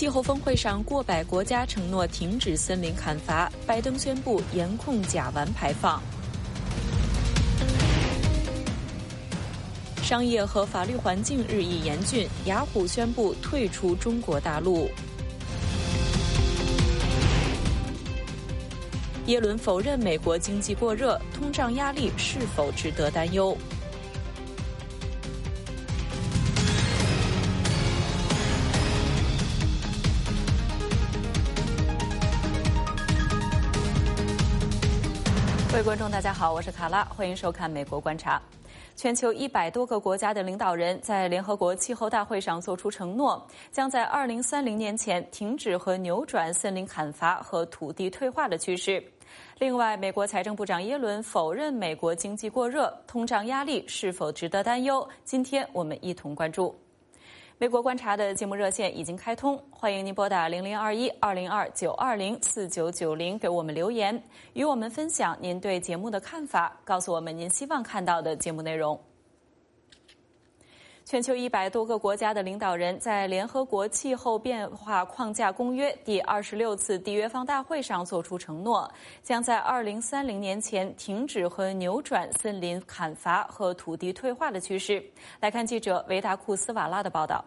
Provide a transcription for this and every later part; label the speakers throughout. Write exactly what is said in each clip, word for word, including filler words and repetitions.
Speaker 1: 气候峰会上，过百国家承诺停止森林砍伐，拜登宣布严控甲烷排放。商业和法律环境日益严峻，雅虎宣布退出中国大陆。耶伦否认美国经济过热，通胀压力是否值得担忧？各位观众，大家好，我是卡拉，欢迎收看《美国观察》。全球一百多个国家的领导人在联合国气候大会上作出承诺，将在二零三零年前停止和扭转森林砍伐和土地退化的趋势。另外，美国财政部长耶伦否认美国经济过热，通胀压力是否值得担忧？今天我们一同关注。美国观察的节目热线已经开通，欢迎您拨打零零二一二零二九二零四九九零给我们留言，与我们分享您对节目的看法，告诉我们您希望看到的节目内容。全球一百多个国家的领导人在联合国气候变化框架公约第二十六次缔约方大会上作出承诺，将在二零三零年前停止和扭转森林砍伐和土地退化的趋势。来看记者维达库斯瓦拉的报道。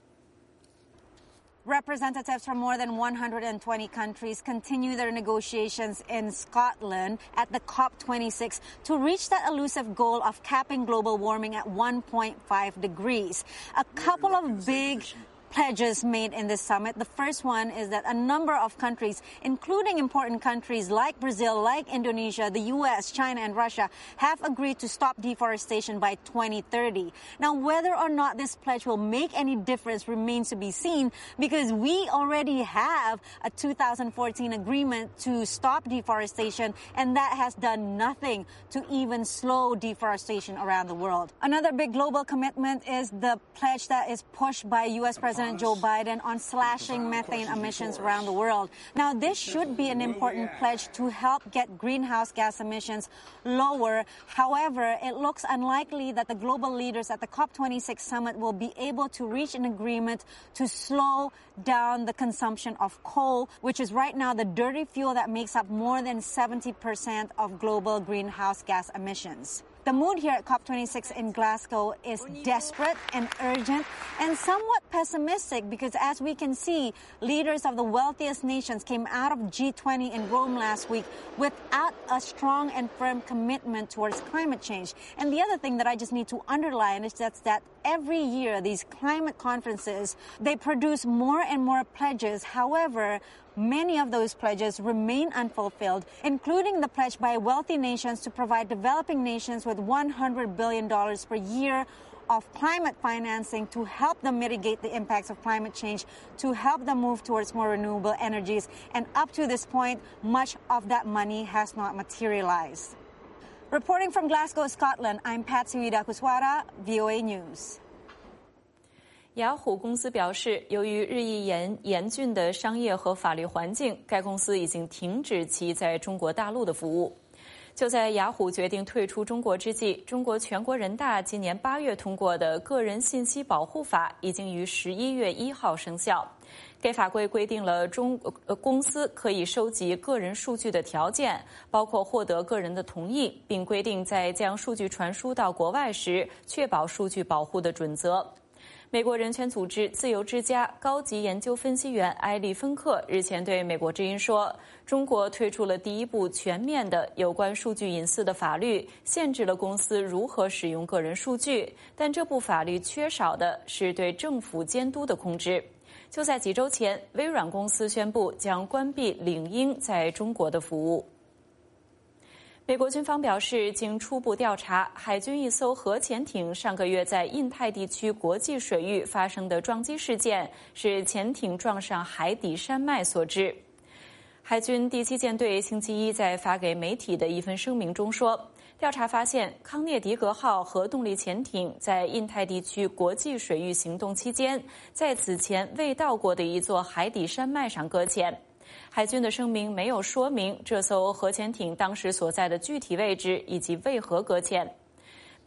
Speaker 2: Representatives from more than one hundred twenty countries continue their negotiations in Scotland at the COP twenty-six to reach that elusive goal of capping global warming at one point five degrees. A couple of big pledges made in this summit. The first one is that a number of countries, including important countries like Brazil, like Indonesia, the U S, China, and Russia, have agreed to stop deforestation by twenty thirty. Now, whether or not this pledge will make any difference remains to be seen, because we already have a two thousand fourteen agreement to stop deforestation, and that has done nothing to even slow deforestation around the world. Another big global commitment is the pledge that is pushed by U S President Joe Biden on slashing methane emissions around the world. Now, this should be an important pledge to help get greenhouse gas emissions lower. However, it looks unlikely that the global leaders at the COP twenty-six summit will be able to reach an agreement to slow down the consumption of coal, which is right now the dirty fuel that makes up more than seventy percent of global greenhouse gas emissions. The mood here at COP twenty-six in Glasgow is desperate and urgent and somewhat pessimistic, because as we can see, leaders of the wealthiest nations came out of G twenty in Rome last week without a strong and firm commitment towards climate change. And the other thing that I just need to underline is that, that every year these climate conferences, they produce more and more pledges. However, many of those pledges remain unfulfilled, including the pledge by wealthy nations to provide developing nations with one hundred billion dollars per year of climate financing to help them mitigate the impacts of climate change, to help them move towards more renewable energies. And up to this point, much of that money has not materialized. Reporting from Glasgow, Scotland, I'm Patsy Widakuswara, V O A News.
Speaker 1: 雅虎公司表示，由于日益严严峻的商业和法律环境，该公司已经停止其在中国大陆的服务。就在雅虎决定退出中国之际，中国全国人大今年八月通过的《个人信息保护法》已经于十一月一号生效。该法规规定了中呃公司可以收集个人数据的条件，包括获得个人的同意，并规定在将数据传输到国外时，确保数据保护的准则。美国人权组织自由之家高级研究分析员埃利芬克日前对美国之音说，中国推出了第一部全面的有关数据隐私的法律，限制了公司如何使用个人数据，但这部法律缺少的是对政府监督的控制。就在几周前，微软公司宣布将关闭领英在中国的服务。美国军方表示，经初步调查，海军一艘核潜艇上个月在印太地区国际水域发生的撞击事件是潜艇撞上海底山脉所致。海军第七舰队星期一在发给媒体的一份声明中说，调查发现康涅狄格号核动力潜艇在印太地区国际水域行动期间，在此前未到过的一座海底山脉上搁浅。海军的声明没有说明这艘核潜艇当时所在的具体位置以及为何搁浅。美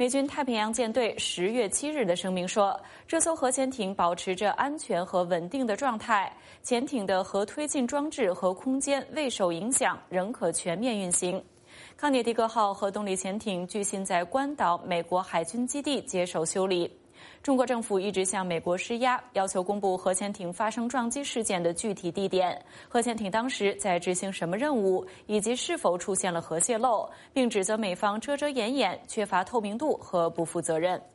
Speaker 1: 美军太平洋舰队十月七日的声明说，这艘核潜艇保持着安全和稳定的状态，潜艇的核推进装置和空间未受影响，仍可全面运行。康涅狄格号核动力潜艇据信在关岛美国海军基地接受修理。中国政府一直向美国施压，要求公布核潜艇发生撞击事件的具体地点、核潜艇当时在执行什么任务，以及是否出现了核泄漏，并指责美方遮遮掩掩、缺乏透明度和不负责任。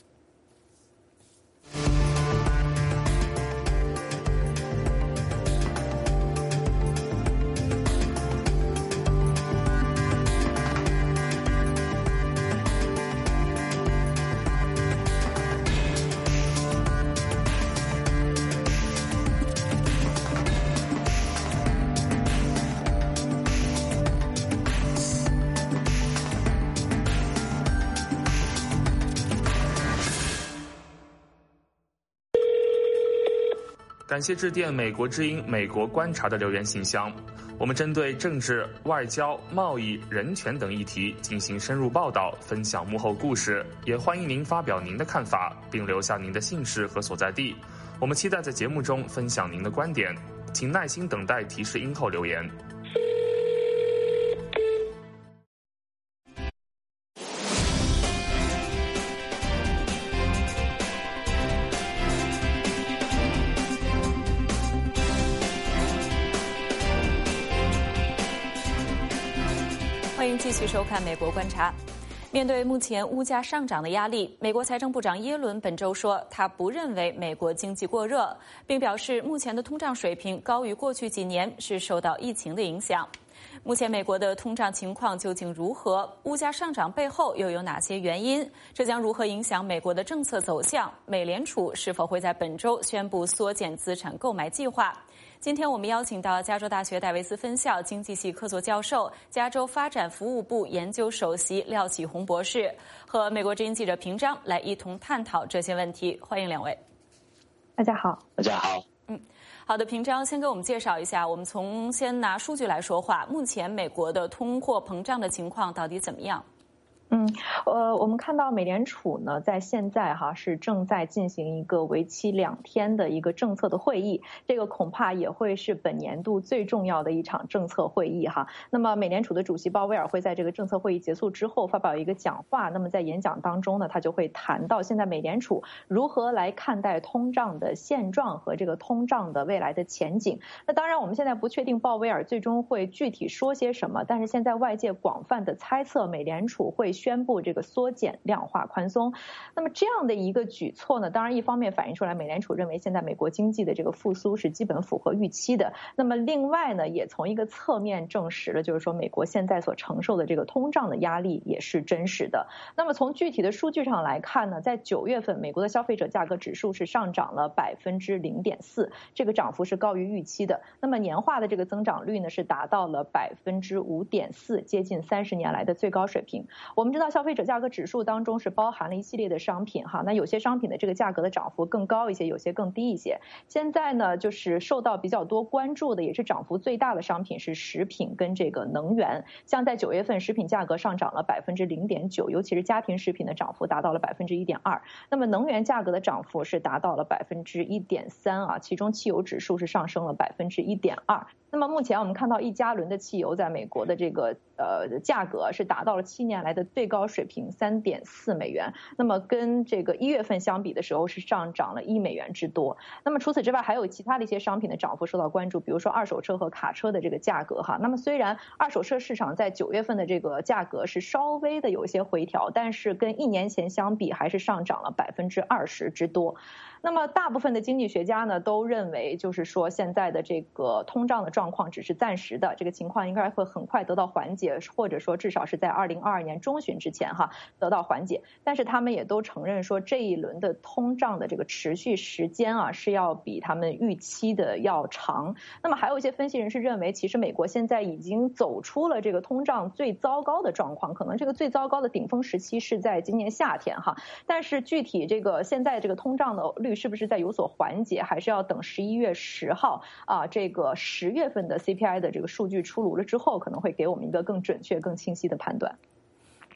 Speaker 3: 感谢致电美国之音美国观察的留言信箱，我们针对政治、外交、贸易、人权等议题进行深入报道，分享幕后故事，也欢迎您发表您的看法，并留下您的姓氏和所在地。我们期待在节目中分享您的观点，请耐心等待提示音后留言。
Speaker 1: 欢迎继续收看《美国观察》。面对目前物价上涨的压力，美国财政部长耶伦本周说，他不认为美国经济过热，并表示目前的通胀水平高于过去几年是受到疫情的影响。目前美国的通胀情况究竟如何？物价上涨背后又有哪些原因？这将如何影响美国的政策走向？美联储是否会在本周宣布缩减资产购买计划？今天我们邀请到加州大学戴维斯分校经济系客座教授、加州发展服务部研究首席廖启宏博士和美国之音记者平章来一同探讨这些问题。欢迎两位。
Speaker 4: 大家好。
Speaker 5: 大家好。
Speaker 1: 嗯，好的，平章先给我们介绍一下，我们从先拿数据来说话，目前美国的通货膨胀的情况到底怎么样？
Speaker 4: 嗯，呃，我们看到美联储呢，在现在哈是正在进行一个为期两天的一个政策的会议，这个恐怕也会是本年度最重要的一场政策会议哈。那么，美联储的主席鲍威尔会在这个政策会议结束之后发表一个讲话。那么在演讲当中呢，他就会谈到现在美联储如何来看待通胀的现状和这个通胀的未来的前景。那当然，我们现在不确定鲍威尔最终会具体说些什么，但是现在外界广泛的猜测，美联储会宣布这个缩减量化宽松。那么这样的一个举措呢，当然一方面反映出来美联储认为现在美国经济的这个复苏是基本符合预期的，那么另外呢，也从一个侧面证实了，就是说美国现在所承受的这个通胀的压力也是真实的。那么从具体的数据上来看呢，在九月份美国的消费者价格指数是上涨了百分之零点四，这个涨幅是高于预期的。那么年化的这个增长率呢是达到了百分之五点四，接近三十年来的最高水平。我们知道消费者价格指数当中是包含了一系列的商品哈，那有些商品的这个价格的涨幅更高一些，有些更低一些。现在呢，就是受到比较多关注的，也是涨幅最大的商品是食品跟这个能源。像在九月份，食品价格上涨了百分之零点九，尤其是家庭食品的涨幅达到了百分之一点二。那么能源价格的涨幅是达到了百分之一点三啊，其中汽油指数是上升了百分之一点二。那么目前我们看到一加仑的汽油在美国的这个呃价格是达到了七年来的最高水平三点四美元，那么跟这个一月份相比的时候是上涨了一美元之多。那么除此之外还有其他的一些商品的涨幅受到关注，比如说二手车和卡车的这个价格哈。那么虽然二手车市场在九月份的这个价格是稍微的有一些回调，但是跟一年前相比还是上涨了百分之二十之多。那么大部分的经济学家呢都认为，就是说现在的这个通胀的状况只是暂时的，这个情况应该会很快得到缓解，或者说至少是在二零二二年中旬之前哈得到缓解。但是他们也都承认说，这一轮的通胀的这个持续时间啊是要比他们预期的要长。那么还有一些分析人士认为，其实美国现在已经走出了这个通胀最糟糕的状况，可能这个最糟糕的顶峰时期是在今年夏天哈。但是具体这个现在这个通胀的率是不是在有所缓解，还是要等十一月十号啊，这个十月份的 C P I 的这个数据出炉了之后，可能会给我们一个更准确、更清晰的判断。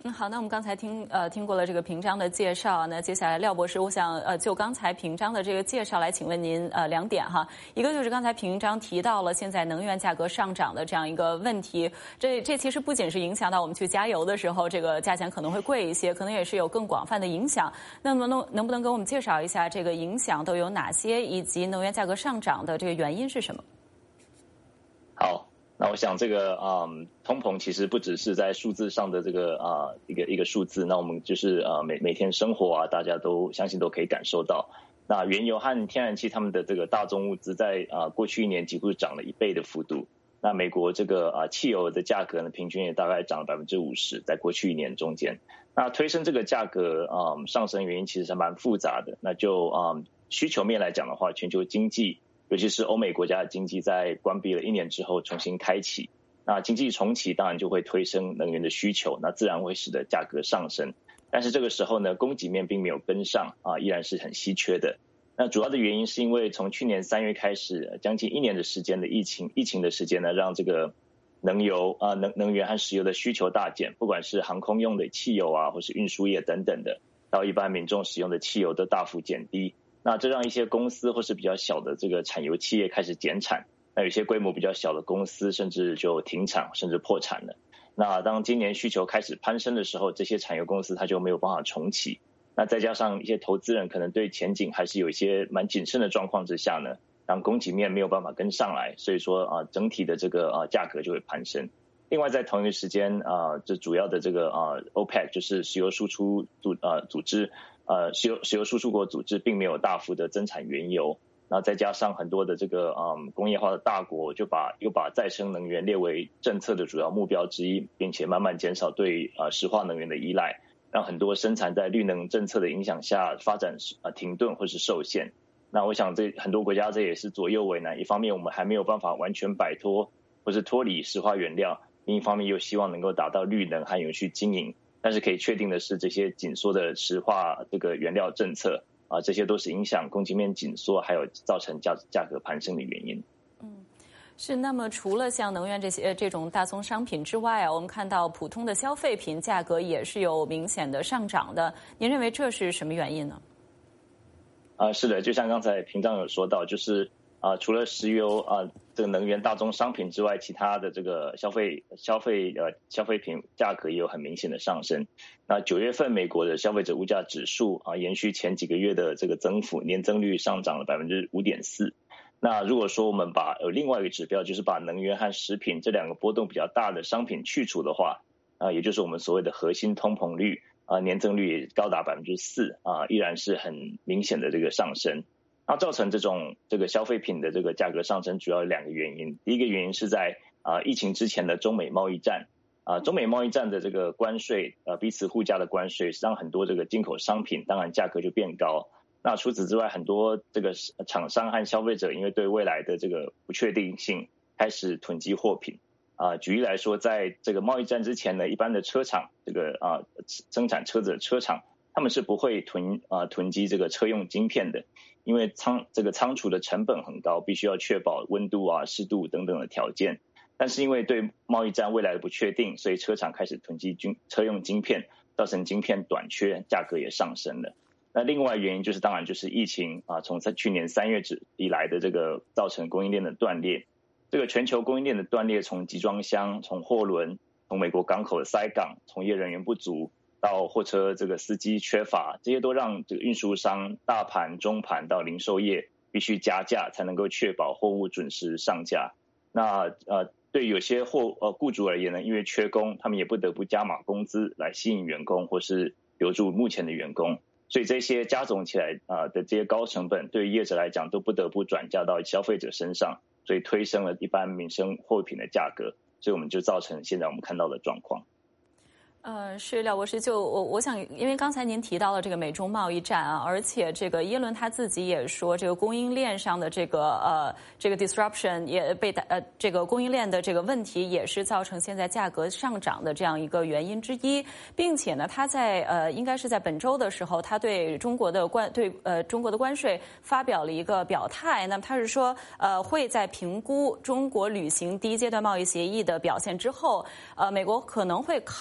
Speaker 1: 嗯，好，那我们刚才听呃听过了这个平章的介绍，那接下来廖博士，我想呃就刚才平章的这个介绍来请问您呃两点哈，一个就是刚才平章提到了现在能源价格上涨的这样一个问题，这这其实不仅是影响到我们去加油的时候，这个价钱可能会贵一些，可能也是有更广泛的影响。那么能能不能给我们介绍一下这个影响都有哪些，以及能源价格上涨的这个原因是什么？
Speaker 5: 好。那我想这个嗯，通膨其实不只是在数字上的这个啊、呃、一个一个数字，那我们就是呃每每天生活啊，大家都相信都可以感受到。那原油和天然气他们的这个大宗物资在啊、呃、过去一年几乎涨了一倍的幅度。那美国这个啊、呃、汽油的价格呢，平均也大概涨了百分之五十，在过去一年中间。那推升这个价格啊、呃、上升原因其实还蛮复杂的。那就啊、呃、需求面来讲的话，全球经济。尤其是欧美国家的经济在关闭了一年之后重新开启，那经济重启当然就会推升能源的需求，那自然会使得价格上升。但是这个时候呢，供给面并没有跟上啊，依然是很稀缺的。那主要的原因是因为从去年三月开始，将近一年的时间的疫情，疫情的时间呢，让这个能油啊能能源和石油的需求大减，不管是航空用的汽油啊，或是运输业等等的，到一般民众使用的汽油都大幅减低。那这让一些公司或是比较小的这个产油企业开始减产，那有些规模比较小的公司甚至就停产甚至破产了。那当今年需求开始攀升的时候，这些产油公司它就没有办法重启。那再加上一些投资人可能对前景还是有一些蛮谨慎的状况之下呢，让供给面没有办法跟上来，所以说啊整体的这个啊价格就会攀升。另外在同一个时间啊，这主要的这个啊 OPEC 就是石油输出组啊组织。呃，石油石油输出国组织并没有大幅的增产原油，那再加上很多的这个嗯工业化的大国就把又把再生能源列为政策的主要目标之一，并且慢慢减少对呃石化能源的依赖，让很多生产在绿能政策的影响下发展呃停顿或是受限。那我想这很多国家这也是左右为难，一方面我们还没有办法完全摆脱或是脱离石化原料，另一方面又希望能够达到绿能和永续经营。但是可以确定的是，这些紧缩的石化这个原料政策啊，这些都是影响供给面紧缩，还有造成价价格攀升的原因。
Speaker 1: 嗯，是。那么除了像能源这些这种大宗商品之外啊，我们看到普通的消费品价格也是有明显的上涨的。您认为这是什么原因呢？
Speaker 5: 啊，是的，就像刚才平章有说到，就是啊，除了石油啊这个能源大宗商品之外，其他的这个消费消费呃消费品价格也有很明显的上升。那九月份美国的消费者物价指数啊，延续前几个月的这个增幅，年增率上涨了百分之五点四。那如果说我们把呃另外一个指标，就是把能源和食品这两个波动比较大的商品去除的话，啊，也就是我们所谓的核心通膨率啊，年增率也高达百分之四啊，依然是很明显的这个上升。那造成这种这个消费品的这个价格上升，主要有两个原因。第一个原因是在啊、呃、疫情之前的中美贸易战啊、呃，中美贸易战的这个关税呃彼此互加的关税，让很多这个进口商品当然价格就变高。那除此之外，很多这个厂商和消费者因为对未来的这个不确定性，开始囤积货品啊、呃。举例来说，在这个贸易战之前呢，一般的车厂这个啊、呃、生产车子的车厂，他们是不会囤啊、呃、囤积这个车用晶片的。因为仓这个仓储的成本很高，必须要确保温度啊、湿度等等的条件。但是因为对贸易战未来的不确定，所以车厂开始囤积军车用晶片，造成晶片短缺，价格也上升了。那另外原因就是当然就是疫情啊，从在去年三月以来的这个造成供应链的断裂。这个全球供应链的断裂，从集装箱、从货轮、从美国港口的塞港、从业人员不足。到货车这个司机缺乏，这些都让这个运输商大盘、中盘到零售业必须加价，才能够确保货物准时上架。那呃，对有些货呃雇主而言呢，因为缺工，他们也不得不加码工资来吸引员工，或是留住目前的员工。所以这些加总起来啊、呃、的这些高成本，对于业者来讲都不得不转嫁到消费者身上，所以推升了一般民生货品的价格。所以我们就造成现在我们看到的状况。
Speaker 1: 呃，是廖博士，就我我想，因为刚才您提到了这个美中贸易战啊，而且这个耶伦他自己也说，这个供应链上的这个呃这个 disruption 也被呃这个供应链的这个问题也是造成现在价格上涨的这样一个原因之一，并且呢，他在呃应该是在本周的时候，他对中国的关对呃中国的关税发表了一个表态，那么他是说呃会在评估中国履行第一阶段贸易协议的表现之后，呃美国可能会考虑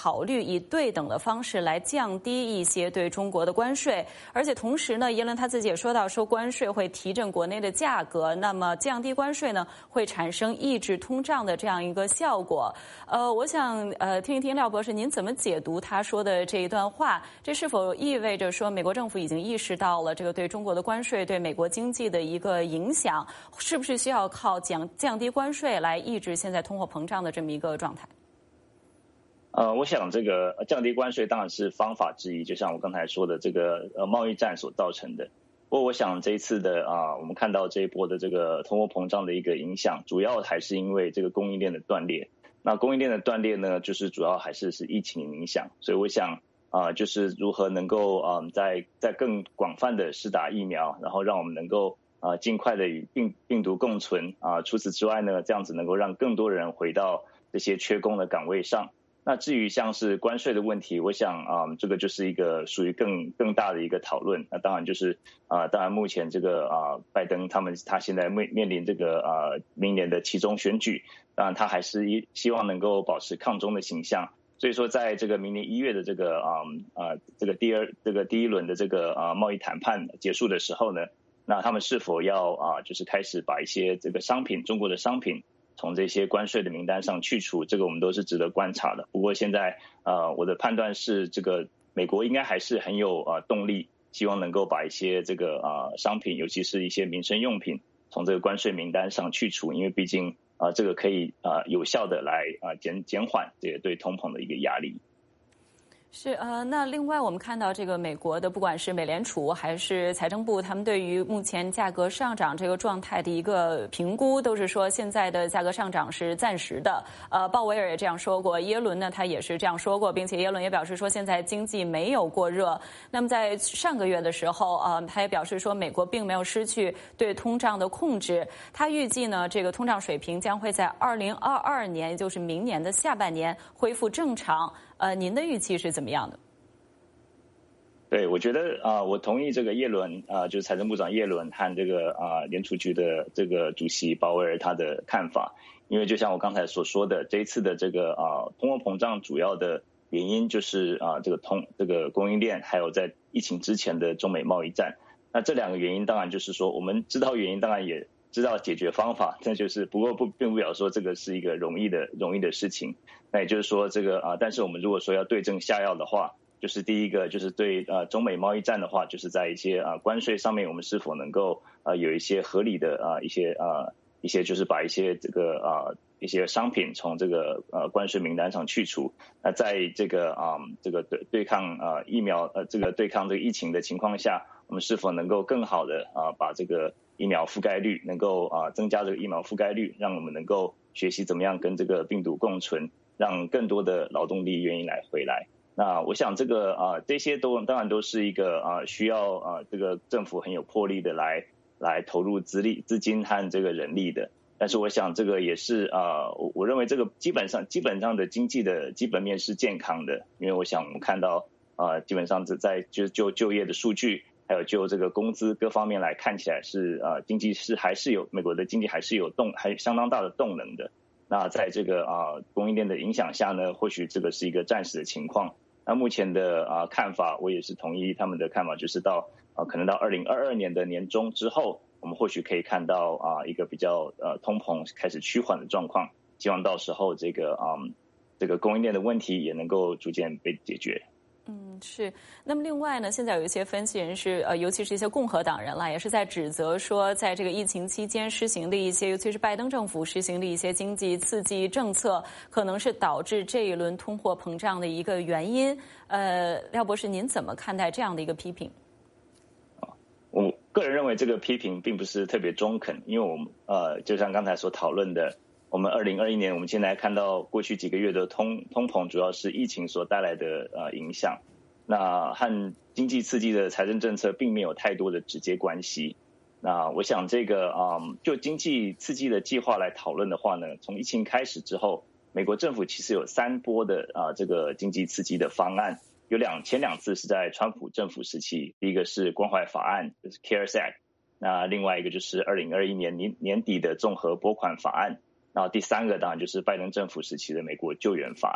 Speaker 1: 以对等的方式来降低一些对中国的关税，而且同时呢，耶伦他自己也说到，说关税会提振国内的价格，那么降低关税呢，会产生抑制通胀的这样一个效果。呃，我想呃听一听廖博士，您怎么解读他说的这一段话？这是否意味着说美国政府已经意识到了这个对中国的关税对美国经济的一个影响？是不是需要靠降降低关税来抑制现在通货膨胀的这么一个状态？
Speaker 5: 呃，我想这个降低关税当然是方法之一，就像我刚才说的，这个呃贸易战所造成的。不过我想这一次的啊、呃，我们看到这一波的这个通货膨胀的一个影响，主要还是因为这个供应链的断裂。那供应链的断裂呢，就是主要还是是疫情影响。所以我想啊、呃，就是如何能够啊、呃，在在更广泛的施打疫苗，然后让我们能够啊、呃、尽快的与病病毒共存啊、呃。除此之外呢，这样子能够让更多人回到这些缺工的岗位上。那至于像是关税的问题，我想啊、呃，这个就是一个属于更更大的一个讨论。那当然就是啊、呃，当然目前这个啊、呃，拜登他们他现在面面临这个啊、呃、明年的期中选举，当然他还是一希望能够保持抗中的形象。所以说，在这个明年一月的这个啊啊、呃、这个第二这个第一轮的这个啊、呃、贸易谈判结束的时候呢，那他们是否要啊、呃、就是开始把一些这个商品中国的商品从这些关税的名单上去除，这个我们都是值得观察的。不过现在呃我的判断是，这个美国应该还是很有呃动力，希望能够把一些这个呃商品，尤其是一些民生用品从这个关税名单上去除，因为毕竟啊、呃这个可以呃有效的来啊、呃、减减缓这个对通膨的一个压力。
Speaker 1: 是呃，那另外我们看到这个美国的不管是美联储还是财政部，他们对于目前价格上涨这个状态的一个评估，都是说现在的价格上涨是暂时的。呃，鲍威尔也这样说过，耶伦呢他也是这样说过，并且耶伦也表示说现在经济没有过热。那么在上个月的时候，呃，他也表示说美国并没有失去对通胀的控制。他预计呢，这个通胀水平将会在二零二二年，也就是明年的下半年恢复正常。呃，您的预期是怎么样的？
Speaker 5: 对，我觉得啊、呃，我同意这个耶伦啊、呃，就是财政部长耶伦和这个啊、呃、联储局的这个主席鲍威尔他的看法，因为就像我刚才所说的，这一次的这个啊、呃、通货膨胀主要的原因就是啊、呃、这个通这个供应链，还有在疫情之前的中美贸易战。那这两个原因当然就是说，我们知道原因，当然也知道解决方法，那就是不过不并不表示说这个是一个容易的容易的事情。那也就是说这个啊、呃，但是我们如果说要对症下药的话，就是第一个就是对呃中美贸易战的话，就是在一些啊、呃、关税上面，我们是否能够呃有一些合理的啊、呃、一些呃一些就是把一些这个啊、呃、一些商品从这个呃关税名单上去除。那在这个啊、呃、这个对对抗呃疫苗呃这个对抗这个疫情的情况下，我们是否能够更好的啊、呃、把这个疫苗覆盖率能够啊、呃增加这个疫苗覆盖率，让我们能够学习怎么样跟这个病毒共存，让更多的劳动力愿意来回来。那我想这个啊、呃、这些都当然都是一个啊、呃、需要啊、呃、这个政府很有魄力的来来投入资力资金和这个人力的。但是我想这个也是啊、呃、我我认为这个基本上基本上的经济的基本面是健康的，因为我想我们看到啊、呃、基本上在就就就业的数据，还有就这个工资各方面来看起来是啊、呃、经济是还是有美国的经济还是有动还相当大的动能的。那在这个啊、呃、供应链的影响下呢，或许这个是一个暂时的情况。那目前的啊、呃、看法，我也是同意他们的看法，就是到啊、呃、可能到二零二二年的年中之后，我们或许可以看到啊、呃、一个比较呃通膨开始趋缓的状况。希望到时候这个啊、嗯、这个供应链的问题也能够逐渐被解决。
Speaker 1: 嗯，是。那么另外呢，现在有一些分析人士，呃，尤其是一些共和党人啦，也是在指责说，在这个疫情期间施行的一些，尤其是拜登政府施行的一些经济刺激政策，可能是导致这一轮通货膨胀的一个原因。呃，廖博士，您怎么看待这样的一个批评？
Speaker 5: 我个人认为这个批评并不是特别中肯，因为我们呃，就像刚才所讨论的，我们二零二一年我们现在看到过去几个月的通通膨主要是疫情所带来的呃影响，那和经济刺激的财政政策并没有太多的直接关系。那我想这个啊、嗯，就经济刺激的计划来讨论的话呢，从疫情开始之后，美国政府其实有三波的啊这个经济刺激的方案，有两前两次是在川普政府时期，第一个是关怀法案，就是 CARES Act， 那另外一个就是二零二一年年年底的综合拨款法案。然后第三个当然就是拜登政府时期的美国救援法案。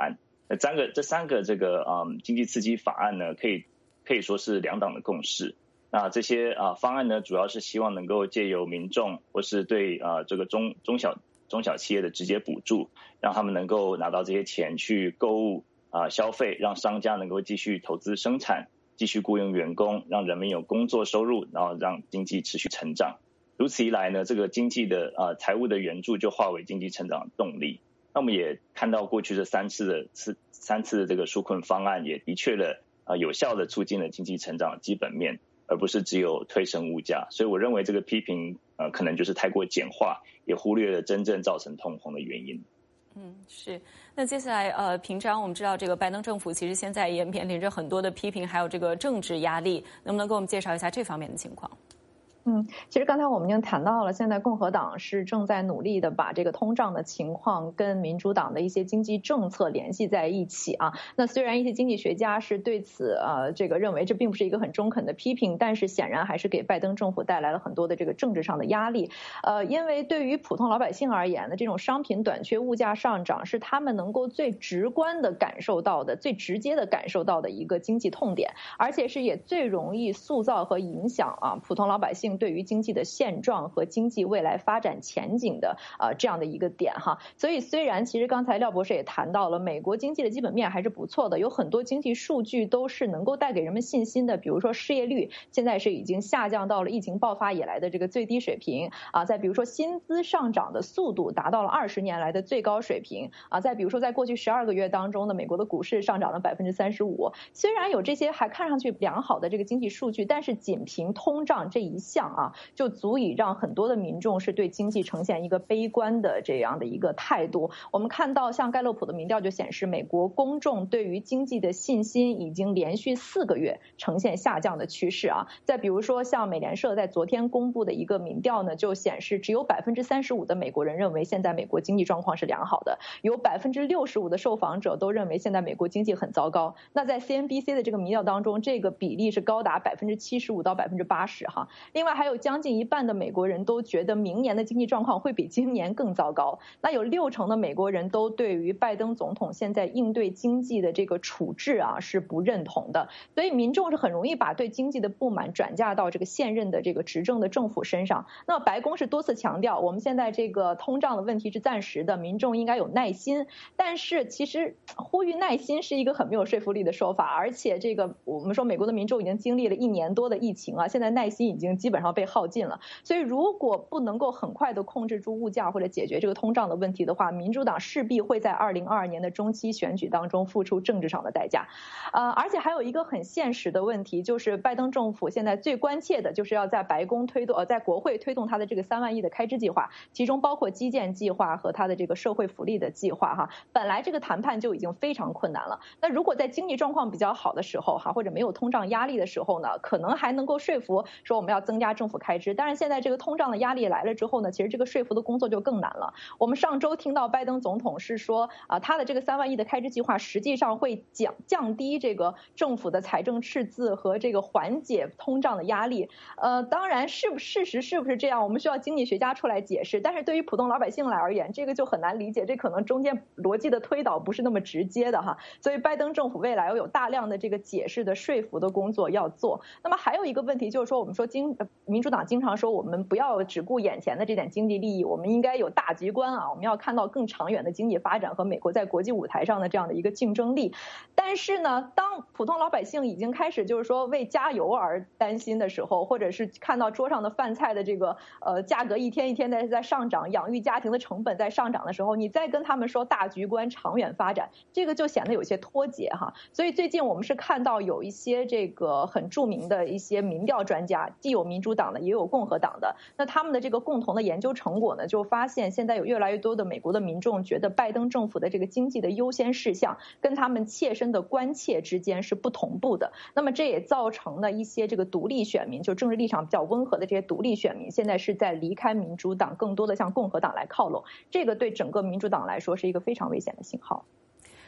Speaker 5: 那三个这三个这个嗯经济刺激法案呢，可以可以说是两党的共识。那这些啊方案呢，主要是希望能够借由民众或是对啊这个中中小中小企业的直接补助，让他们能够拿到这些钱去购物啊消费，让商家能够继续投资生产，继续雇佣员工，让人们有工作收入，然后让经济持续成长。如此一来呢，这个经济的啊财务的援助就化为经济成长的动力。那我们也看到过去这三次的次三次的这个纾困方案，也的确的啊有效的促进了经济成长的基本面，而不是只有推升物价。所以我认为这个批评呃可能就是太过简化，也忽略了真正造成通膨的原因。
Speaker 1: 嗯，是。那接下来，呃，平常我们知道这个拜登政府其实现在也面临着很多的批评，还有这个政治压力，能不能给我们介绍一下这方面的情况？
Speaker 4: 嗯，其实刚才我们已经谈到了，现在共和党是正在努力的把这个通胀的情况跟民主党的一些经济政策联系在一起啊。那虽然一些经济学家是对此呃这个认为这并不是一个很中肯的批评，但是显然还是给拜登政府带来了很多的这个政治上的压力。呃，因为对于普通老百姓而言呢，这种商品短缺、物价上涨是他们能够最直观的感受到的、最直接的感受到的一个经济痛点，而且是也最容易塑造和影响啊普通老百姓对于经济的现状和经济未来发展前景的呃这样的一个点哈。所以虽然其实刚才廖博士也谈到了，美国经济的基本面还是不错的，有很多经济数据都是能够带给人们信心的，比如说失业率现在是已经下降到了疫情爆发以来的这个最低水平啊，再比如说薪资上涨的速度达到了二十年来的最高水平啊，再比如说在过去十二个月当中呢，美国的股市上涨了百分之三十五。虽然有这些还看上去良好的这个经济数据，但是仅凭通胀这一项啊，就足以让很多的民众是对经济呈现一个悲观的这样的一个态度。我们看到像盖洛普的民调就显示，美国公众对于经济的信心已经连续四个月呈现下降的趋势啊。再比如说像美联社在昨天公布的一个民调呢，就显示只有百分之三十五的美国人认为现在美国经济状况是良好的，有百分之六十五的受访者都认为现在美国经济很糟糕。那在 C N B C 的这个民调当中，这个比例是高达百分之七十五到百分之八十哈。另外还有将近一半的美国人都觉得明年的经济状况会比今年更糟糕。那有六成的美国人都对于拜登总统现在应对经济的这个处置啊是不认同的。所以民众是很容易把对经济的不满转嫁到这个现任的这个执政的政府身上。那么白宫是多次强调，我们现在这个通胀的问题是暂时的，民众应该有耐心。但是其实呼吁耐心是一个很没有说服力的说法，而且这个我们说美国的民众已经经历了一年多的疫情啊，现在耐心已经基本上被耗尽了。所以如果不能够很快的控制住物价或者解决这个通胀的问题的话，民主党势必会在二零二二年的中期选举当中付出政治上的代价。呃，而且还有一个很现实的问题，就是拜登政府现在最关切的就是要在白宫推动呃在国会推动他的这个三万亿的开支计划，其中包括基建计划和他的这个社会福利的计划哈。本来这个谈判就已经非常困难了，那如果在经济状况比较好的时候哈，或者没有通胀压力的时候呢，可能还能够说服说我们要增加政府开支。但是现在这个通胀的压力来了之后呢，其实这个说服的工作就更难了。我们上周听到拜登总统是说啊，他的这个三万亿的开支计划实际上会降降低这个政府的财政赤字和这个缓解通胀的压力。呃，当然是不事实是不是这样，我们需要经济学家出来解释。但是对于普通老百姓来而言，这个就很难理解，这可能中间逻辑的推导不是那么直接的哈。所以拜登政府未来要有大量的这个解释的说服的工作要做。那么还有一个问题就是说，我们说经民主党经常说我们不要只顾眼前的这点经济利益，我们应该有大局观啊，我们要看到更长远的经济发展和美国在国际舞台上的这样的一个竞争力。但是呢，当普通老百姓已经开始就是说为加油而担心的时候，或者是看到桌上的饭菜的这个呃价格一天一天在在上涨，养育家庭的成本在上涨的时候，你再跟他们说大局观、长远发展，这个就显得有些脱节哈。所以最近我们是看到有一些这个很著名的一些民调专家，既有民主党的也有共和党的，那他们的这个共同的研究成果呢，就发现现在有越来越多的美国的民众觉得拜登政府的这个经济的优先事项跟他们切身的关切之间是不同步的。那么这也造成了一些这个独立选民，就政治立场比较温和的这些独立选民，现在是在离开民主党，更多的向共和党来靠拢。这个对整个民主党来说是一个非常危险的信号。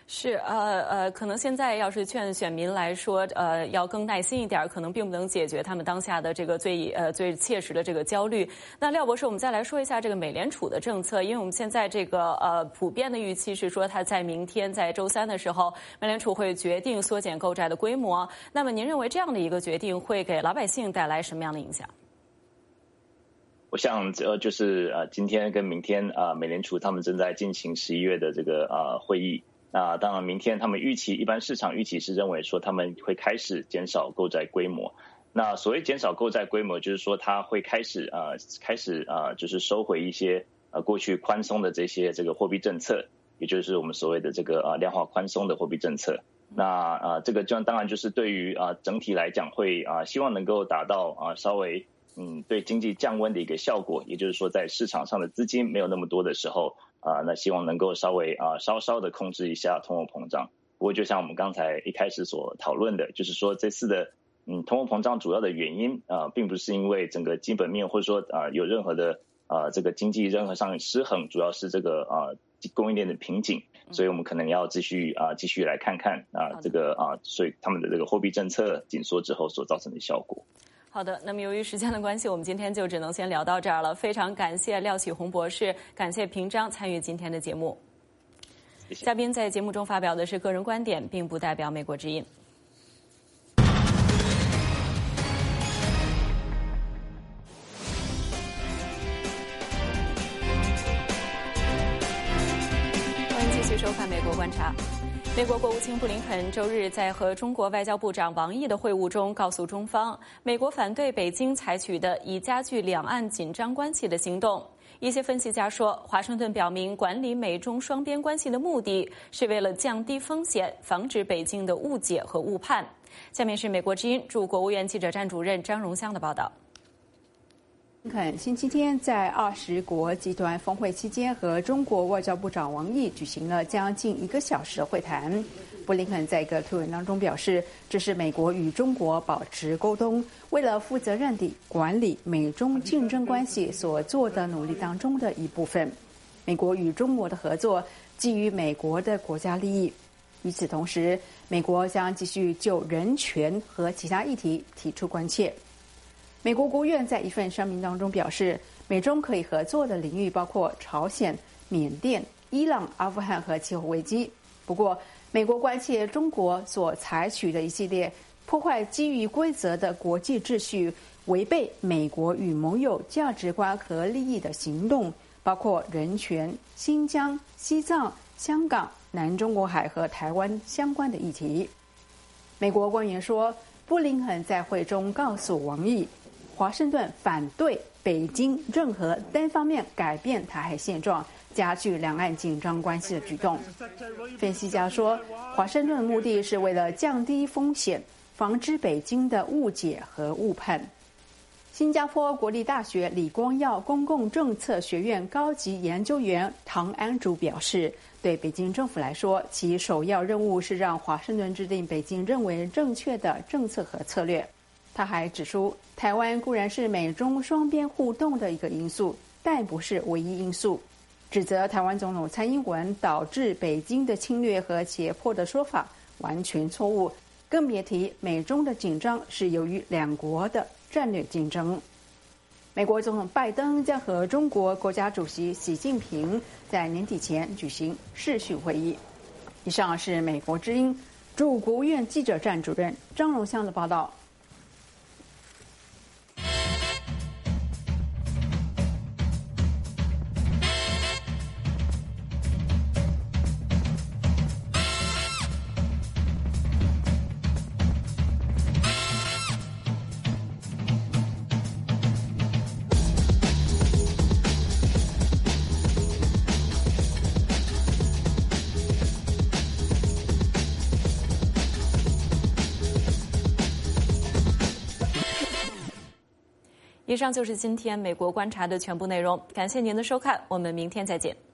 Speaker 1: 是呃呃，可能现在要是劝选民来说，呃，要更耐心一点，可能并不能解决他们当下的这个最呃最切实的这个焦虑。那廖博士，我们再来说一下这个美联储的政策，因为我们现在这个呃普遍的预期是说，它在明天在周三的时候，美联储会决定缩减购债的规模。那么您认为这样的一个决定会给老百姓带来什么样的影响？
Speaker 5: 我想，呃，就是呃，今天跟明天啊、呃，美联储他们正在进行十一月的这个呃会议。那、呃、当然，明天他们预期，一般市场预期是认为说他们会开始减少购债规模。那所谓减少购债规模，就是说他会开始呃开始呃就是收回一些呃过去宽松的这些这个货币政策，也就是我们所谓的这个呃量化宽松的货币政策。那呃这个就当然就是对于啊、呃、整体来讲会啊、呃、希望能够达到啊、呃、稍微。嗯，对经济降温的一个效果，也就是说，在市场上的资金没有那么多的时候，啊、呃，那希望能够稍微啊、呃、稍稍的控制一下通货膨胀。不过，就像我们刚才一开始所讨论的，就是说这次的嗯通货膨胀主要的原因啊、呃，并不是因为整个基本面或者说啊、呃、有任何的啊、呃、这个经济任何上失衡，主要是这个啊、呃、供应链的瓶颈，所以我们可能要继续啊、呃、继续来看看啊、呃、这个啊、呃，所以他们的这个货币政策紧缩之后所造成的效果。
Speaker 1: 好的，那么由于时间的关系，我们今天就只能先聊到这儿了。非常感谢廖启红博士，感谢平章参与今天的节目。
Speaker 5: 谢谢。
Speaker 1: 嘉宾在节目中发表的是个人观点，并不代表美国之音。欢迎继续收看《美国观察》。美国国务卿布林肯周日在和中国外交部长王毅的会晤中告诉中方，美国反对北京采取的以加剧两岸紧张关系的行动。一些分析家说，华盛顿表明管理美中双边关系的目的是为了降低风险，防止北京的误解和误判。下面是美国之音驻国务院记者站主任张荣香的报道。
Speaker 6: 布林肯星期天在二十国集团峰会期间和中国外交部长王毅举行了将近一个小时的会谈。布林肯在一个推文当中表示，这是美国与中国保持沟通，为了负责任地管理美中竞争关系所做的努力当中的一部分。美国与中国的合作基于美国的国家利益。与此同时，美国将继续就人权和其他议题提出关切。美国国务院在一份声明当中表示，美中可以合作的领域包括朝鲜、缅甸、伊朗、阿富汗和气候危机。不过，美国关切中国所采取的一系列破坏基于规则的国际秩序、违背美国与盟友价值观和利益的行动，包括人权、新疆、西藏、香港、南中国海和台湾相关的议题。美国官员说，布林肯在会中告诉王毅，华盛顿反对北京任何单方面改变台海现状、加剧两岸紧张关系的举动。分析家说，华盛顿的目的是为了降低风险，防止北京的误解和误判。新加坡国立大学李光耀公共政策学院高级研究员唐安竹表示，对北京政府来说，其首要任务是让华盛顿制定北京认为正确的政策和策略。他还指出，台湾固然是美中双边互动的一个因素，但不是唯一因素，指责台湾总统蔡英文导致北京的侵略和胁迫的说法完全错误，更别提美中的紧张是由于两国的战略竞争。美国总统拜登将和中国国家主席习近平在年底前举行视讯会议。以上是美国之音驻国务院记者站主任张荣香的报道。
Speaker 1: 以上就是今天美国观察的全部内容，感谢您的收看，我们明天再见。